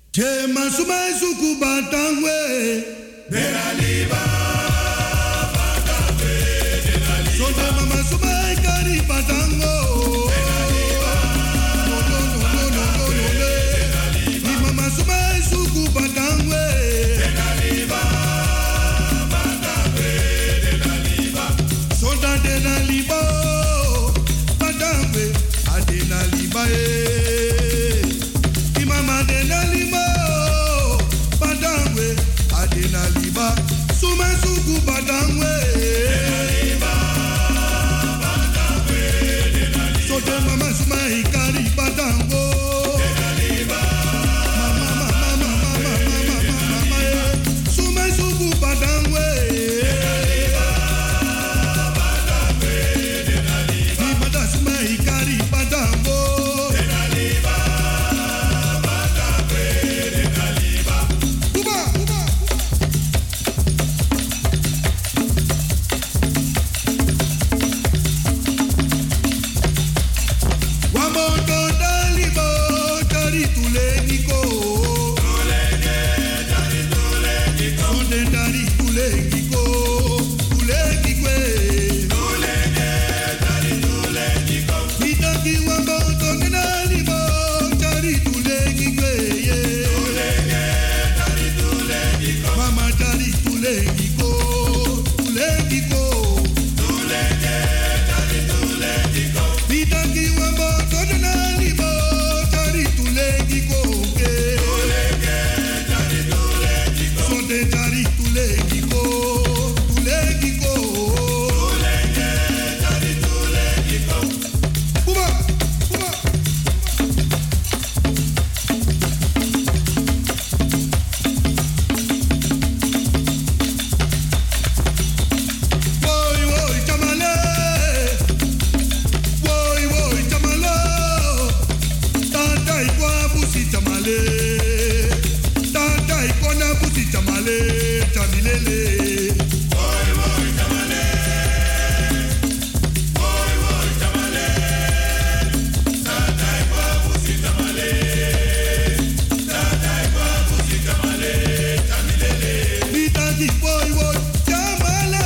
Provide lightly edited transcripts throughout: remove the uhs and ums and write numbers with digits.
Chema sumai suku batangwe. Denaliba batangwe. Denaliba. Sonde mama sumai kari batango. Denaliba. No. Denaliba. Ni mama sumai suku batangwe. Denaliba batangwe. Denaliba. Sonda denaliba batangwe. Adenaliba Imama denaliba batangwe. Adenaliba sume suku batangwe. Denaliba batangwe. Denaliba. Sote mama sume ikari batango. Denaliba. Mama sume suku batangwe. Denaliba batangwe. Denaliba. Imada sume ikari batango. Denaliba batangwe. Denaliba. Uba. Wamoto dalibo tari tuleniko. Tulenge tari tuleniko. Sonde tari tuleniko. Tulengikwe. Tulenge tari tuleniko. Mitaki wamoto dalibo tari tulengikwe. Tulenge tari tuleniko. Mama tari tulengiko. Tulengiko. Tulenge tari tuleniko. Mitaki wamoto dalibo tari tulengiko. Tulenge tari tuleniko. Sonde tari tulengiko. Tulengiko. Tulenge tari tuleniko. Uba. Woy chamale. Woy chamalo. Tata ikwa busi chamale. Tata ikona busi chamale. Chamilele. Woy chamale. Woy chamale. Tata ikwa busi chamale. Tata ikwa busi chamale. Chamilele. Bitaki woy chamale.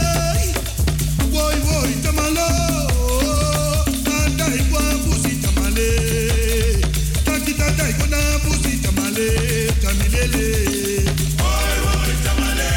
Woy chamalo. Tata ikwa busi chamale. Tata ikona busi chamale. Chamilele. Woy chamale.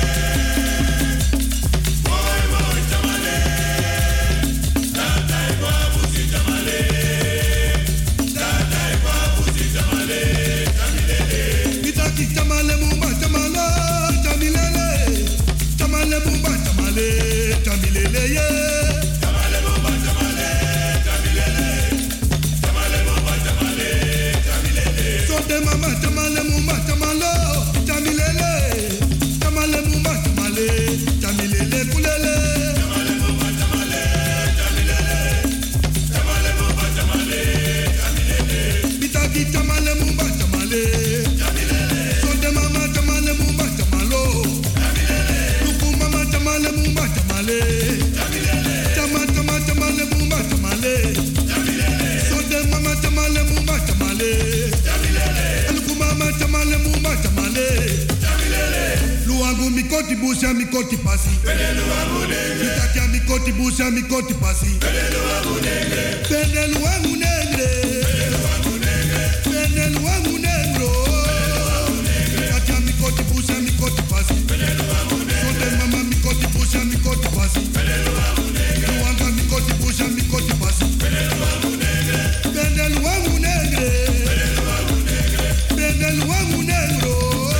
Woy chamale. Tata ikwa busi chamale. Tata ikwa busi chamale. Chamilele. Bitaki chamale mumba chamalo. Chamilele. Chamale mumba chamale. Chamilele ye. Chamale mumba chamale. Chamilele. Chamale mumba chamale. Chamilele. Sote mama chamale mumba chamalo. Chamilele. Chamale mumba chamale. Chamilele kulele. Chamale mumba chamale. Chamilele. Chamale mumba chamale. Chamilele. Bitaki chamale mumba chamale. Chamilele. Sote mama chamale mumba chamalo. Chamilele. Luku mama chamale mumba chamale. Chamilele. Chamale mumba chamale. Chamilele. Sote mama chamale mumba chamale. Chamilele. Luku mama chamale mumba chamale. Chamilele. Luangu mikoti busha mikoti pasi. Pele luangu negre. Bitaki mikoti busha mikoti pasi. Pele luangu negre. Pele luangu negre. Pele luangu negre. Pele luangu negro. Bitaki mikoti busha mikoti pasi. Pele luangu negre. Sote mama mikoti busha mikoti pasi. Pele luangu negre. Luanga mikoti busha mikoti pasi. Pele luangu negre. Pele luangu negre. Pele luangu negre. Pele luangu negro.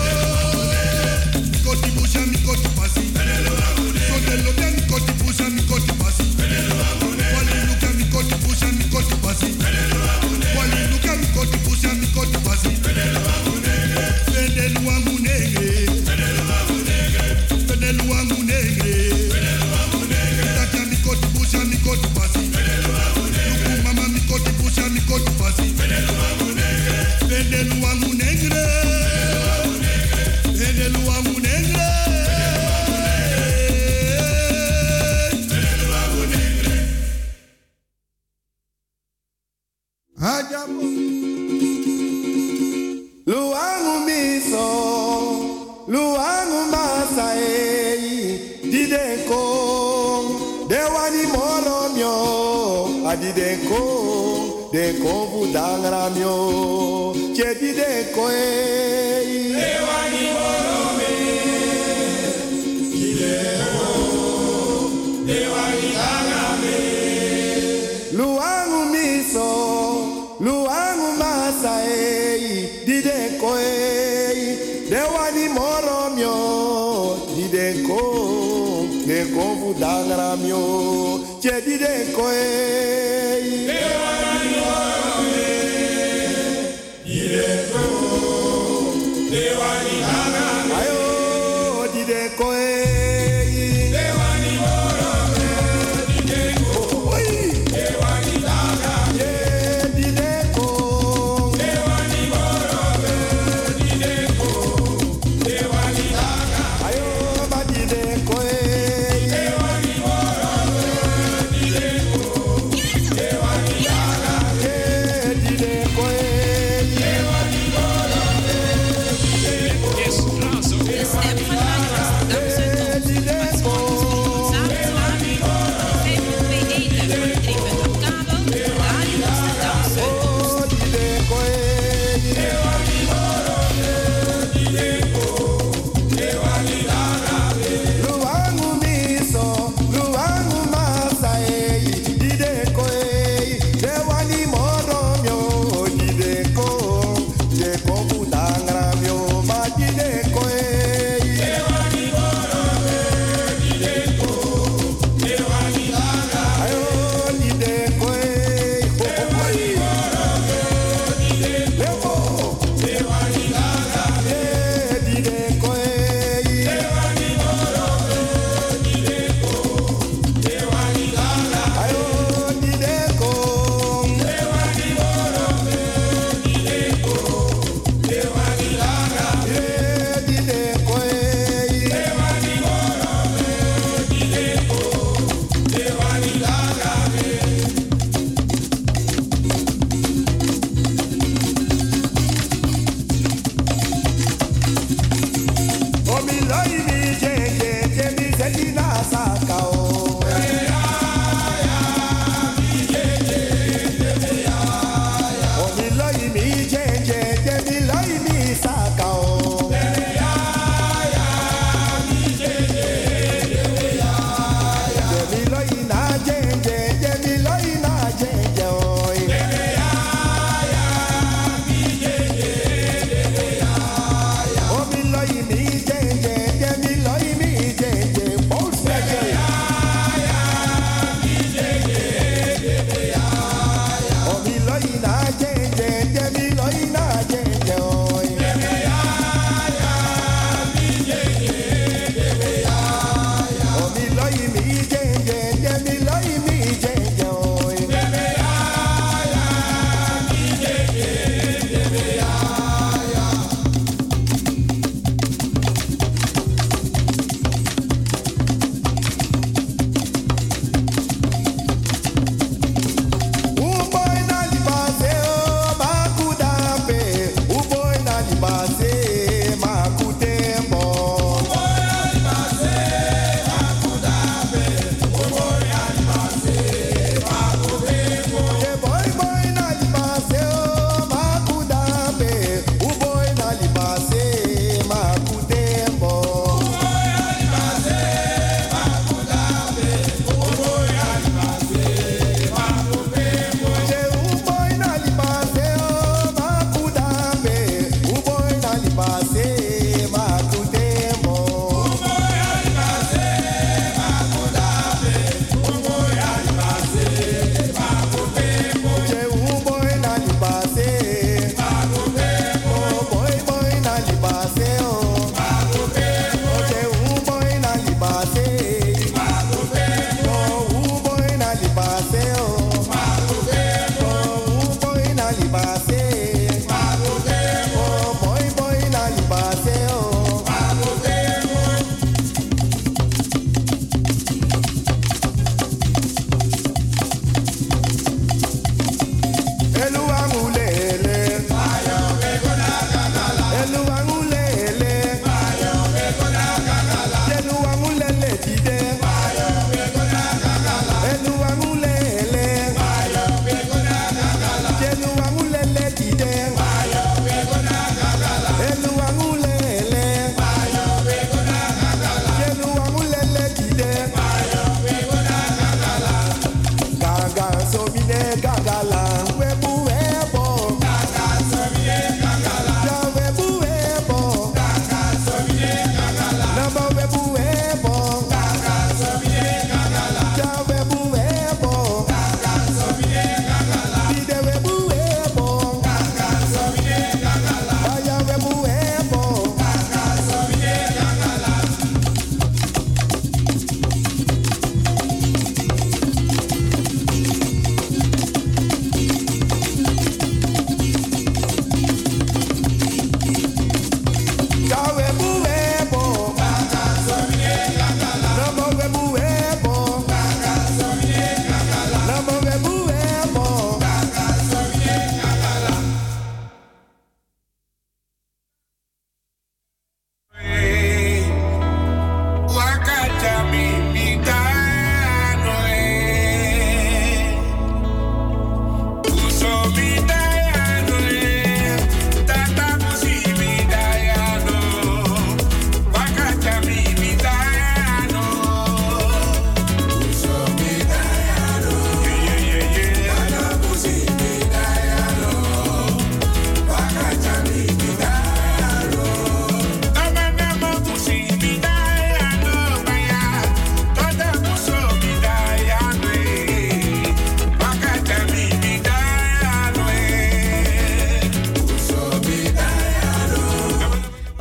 Mikoti busha mikoti pasi. Pele luangu negre. Sote loka mikoti busha mikoti pasi. Pele luangu negre. Wale luka mikoti busha mikoti pasi. di de ko budang ramyo che di de ko Dewani morome Dewani agame Luangu miso Luangu masai di de ko Dewani moromyo di de ko budang ramyo che di de ko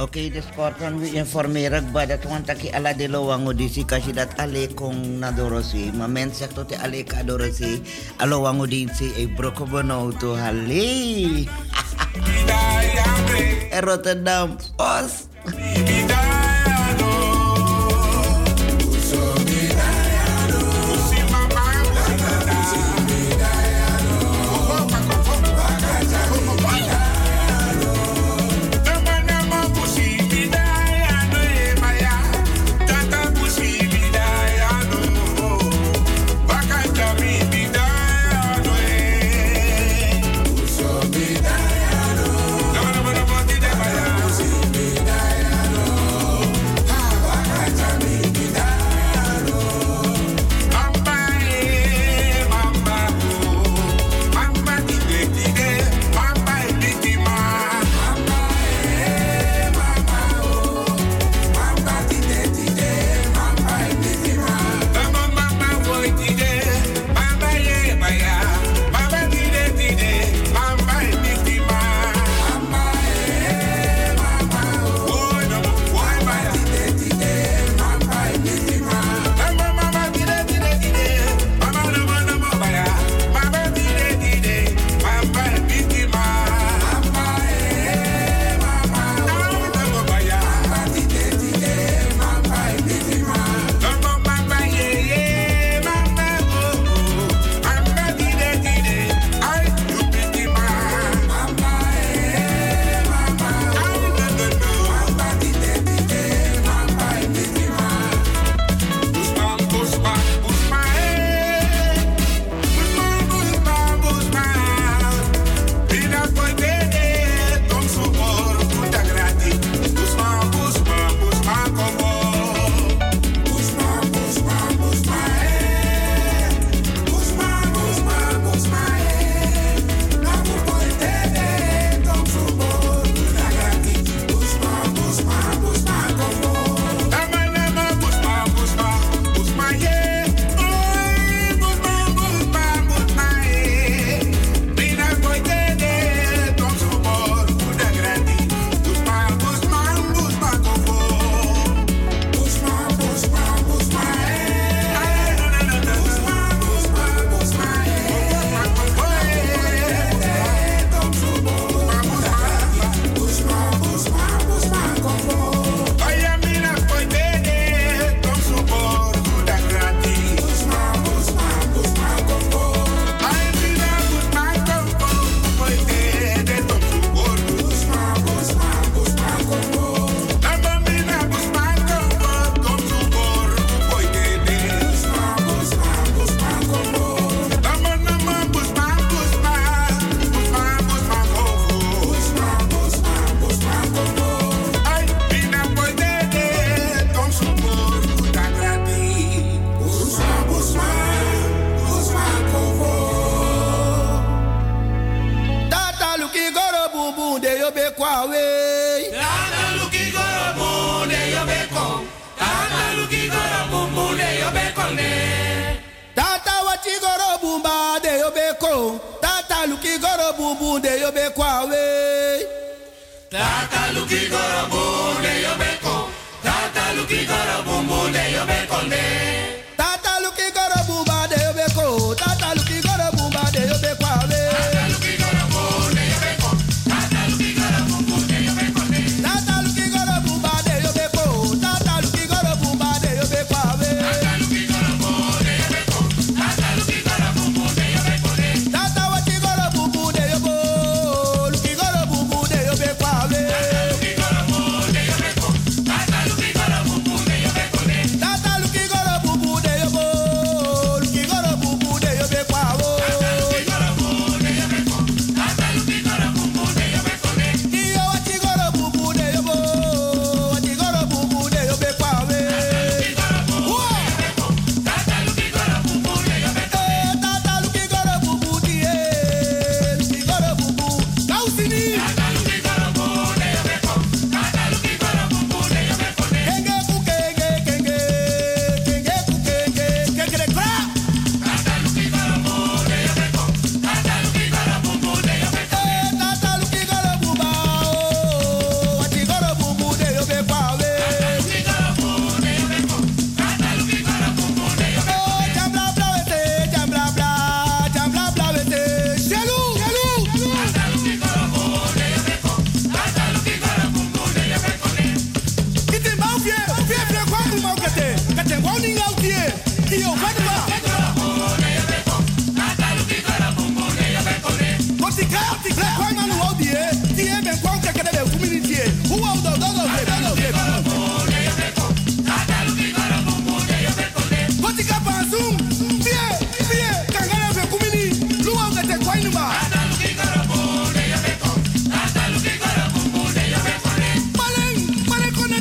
Oké, dus kort kan we informeren dat want taki ala de lo wango disi kasi dat ale kong na dorosi. Maar men zegt dat ale ka dorosi. Alo wango disi e broko bono to hale. En Rotterdam Post.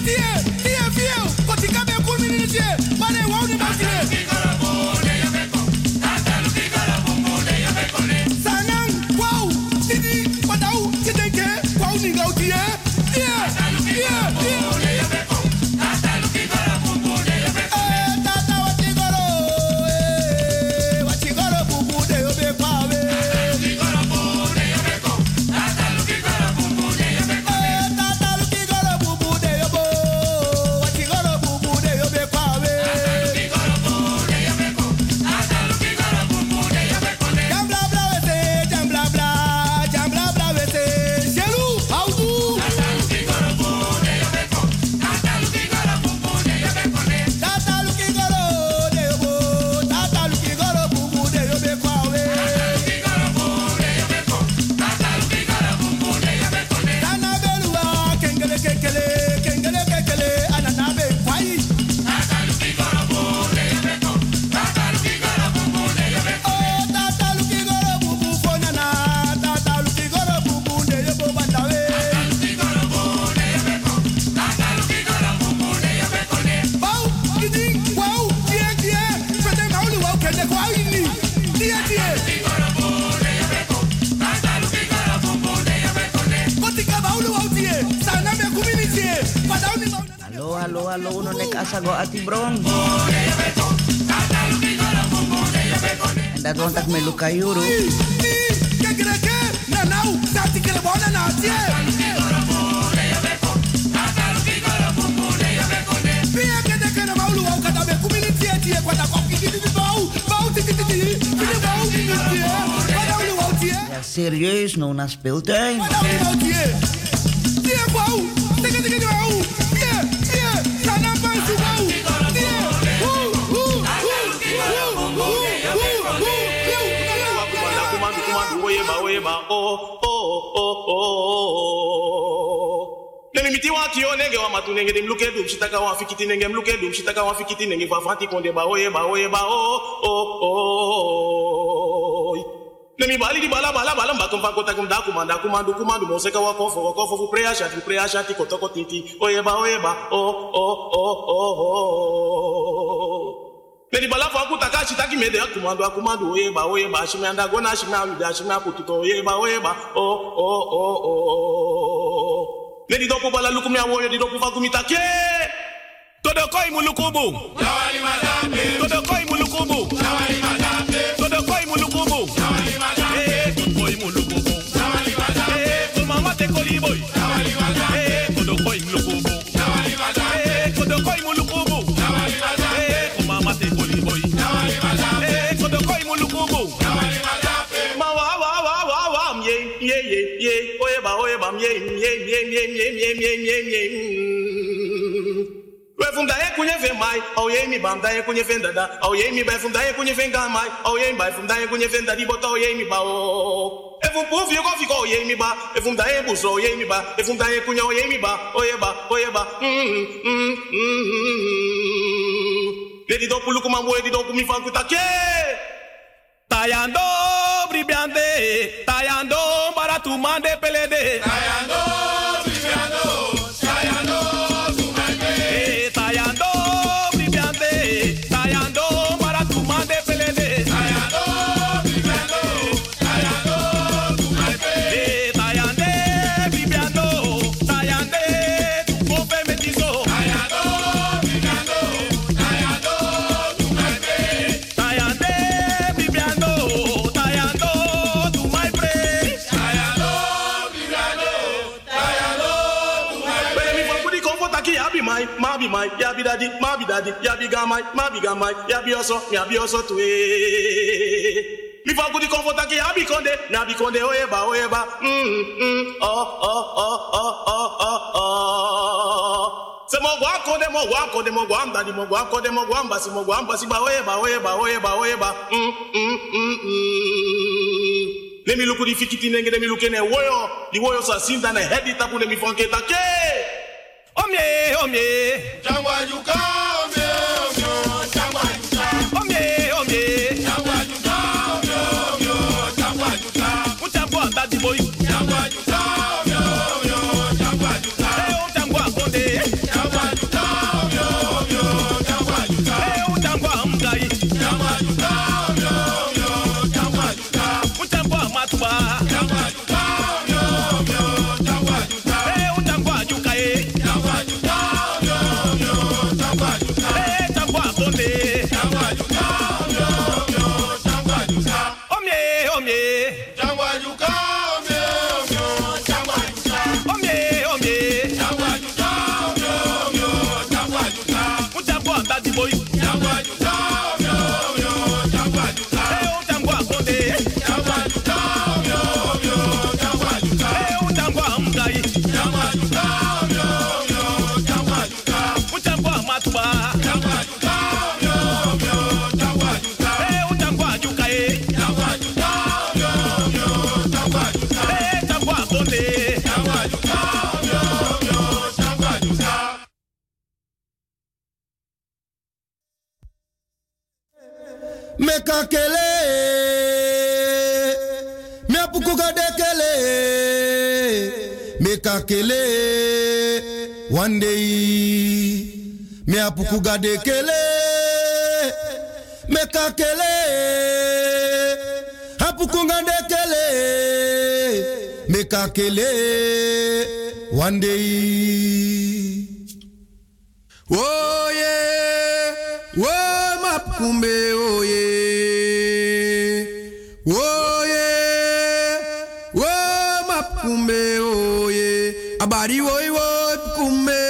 Halo, uno nek asago ati brong. En dat want ik me luka yuru. Ja, serieus, nou naar speeltuin. Nemiti wa kio nenge wa matu nenge dem luke dum shitaka wa fikiti nenge mluke dum shitaka wa fikiti nenge fa fanti konde ba oye ba Nemi bali di bala mbakum fa kota kum da kumandu moseka wa kofo fu prea shati kotoko titi oye ba Nedi bala fa kutaka shitaki mede akumandu oye ba shimanda gona shimna pututo oye ba Nedi dopo bala lukumi awoye di dopo fa kumitake Todo koi mulukubu Jawali madambe Todo koi mulukubu Jawali madambe Todo koi mulukubu Jawali madambe Koi mulukubu Jawali madambe Ko mama te koliboy Jawali madambe Todo koi mulukubu Jawali madambe Todo koi mulukubu Jawali madambe Ko mama te koliboy Jawali madambe Todo koi mulukubu Jawali madambe Ma wa ye oye ba ye We funda e kunye fe mai, au ye mi bam da e kunye fe dada, au ye mi ba funda e kunye fe mai, au ye mi ba funda e kunye fe dadi bota au ye mi ba o. E fun pu fi ko fi ko ye mi ba, e funda e buso ye mi ba, e funda e kunye ye mi ba, oye ba. Dedi do pulu kuma mo di do kumi fan kutake. Tayando bribiande, tayando para tu mande pelede. Tayando bribiando. Ya bi daddy, ma bi daddy, ya bi gamai, ya bi also to Mi fa kudi comfort ki ya bi konde, na bi konde oye ba. Se mo gwa ndadi mo gwa mbasi ba oye ba. Let me look at the fikiti nenge, let me look at the warrior so sinda na head it up let me funke take. Omye Jangwa yuka omye Jangwa yuka Omye Jangwa yuka omye Jangwa yuka Mutambwa ndadi boy Jangwa yuka omye Jangwa yuka Jangwa konde Jangwa Meka kele, me apukuga de kele, meka kele, one day, me apukuga de kele, meka kele, apukuga de kele, meka kele, one day. Oh yeah, oh mapkumbe, oh yeah. Abari wo kumbe.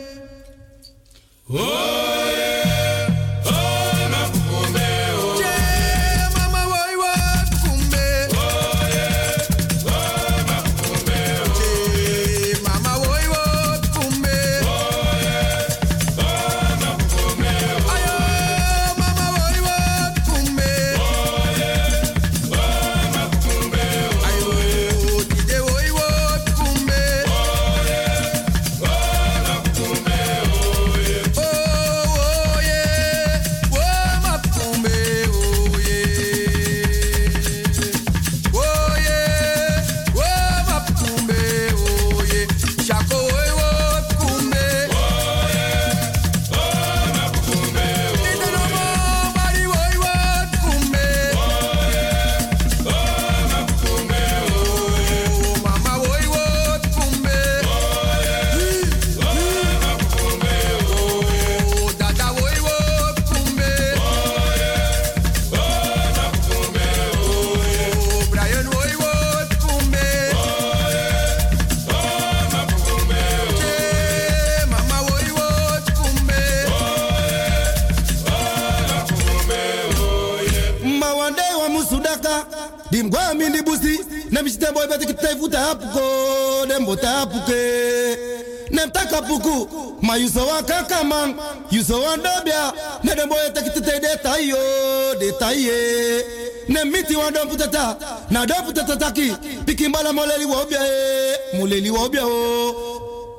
Dimgwa mindi busi, nemishite boy bete kipte futa apuko, dembota apuke. Nemtaka puku, ma yuso wa kakamang, yuso wa dobia, ne demboy te kitete de taye. Nemiti wa dom putata, na dom putata taki, pikimbala moleli wobia o.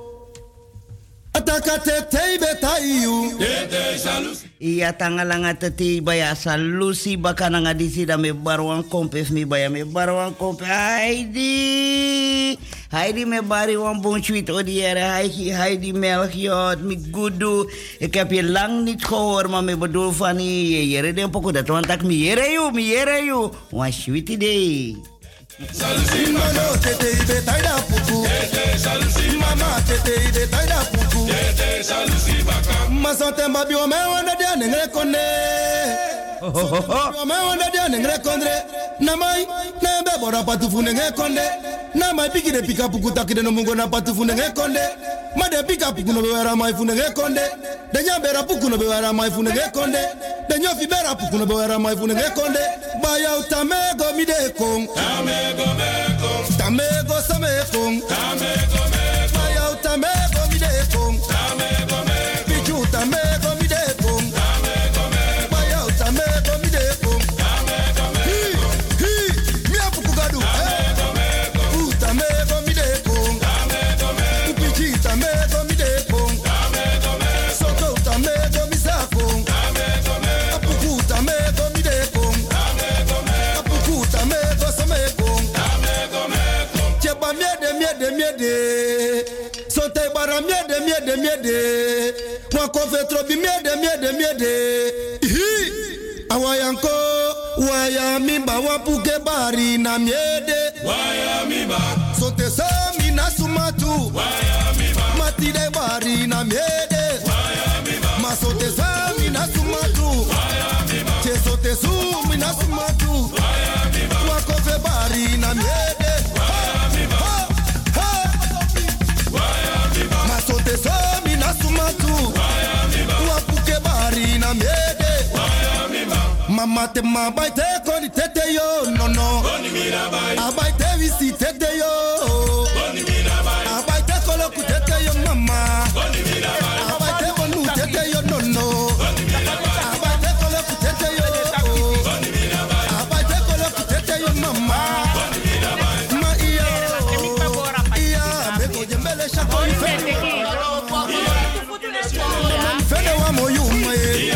Ataka te betayu. Iya tangalanga teti baya salusi bakana ngadisi da me barwan kompef mi baya me barwan kompe Heidi me bari wan bon sweet odiere Heidi Melchior mi gudu. Ik heb je lang niet gehoord maar me bedoel van je jere de poko dat want ik mi jere you wan sweet idee. Salusi mama tete ibe taida puku. Salusi mama tete ibe taida puku. Salusi baka. Masante mbabi o me wanda dia nengre konde. O me wanda dia nengre konde. Namai na be bora patufu nengre konde. Namai piki de pika puku takide no mungo na patufu nengre konde. Ma de pika puku no be wera mai fu nengre konde. De nya bera puku no be wera mai fu nengre konde. De nya fi bera puku no be wera mai fu nengre konde. Baya utamego mi de kong. Tamego samekong. Baya utamego mi de kong. Pichu tamego mi de kong. Baya utamego mi de kong. Mi apuku gadu. Utamego mi de kong. Pichi tamego mi de kong. Soko tamego mi sa kong. Apuku tamego mi de kong. Apuku tamego samekong. Cheba miede. Sote bara miede. Wako fetrobi miede. Awayanko, wayamimba wapuke bari na miede. Sote sami na sumatu. Matide ba bari na miede. Masote sami na sumatu. Chesote sumi na sumatu. Wakofe bari na miede. Masote sami na sumatu. Wapuke bari na miede. Mama te mabai te koni tete yo no no. Abai te visi tete yo. Abai te koloku tete yo mama. Abai te bonu tete yo no no. Abai te koloku tete yo. Abai te koloku tete yo mama. Ma iya meko jembele shako ifene. Fene wa moyuma ye.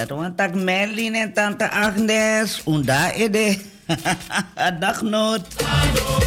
dat want tak Merlin en tante Agnes. Unda ede. Dag noot.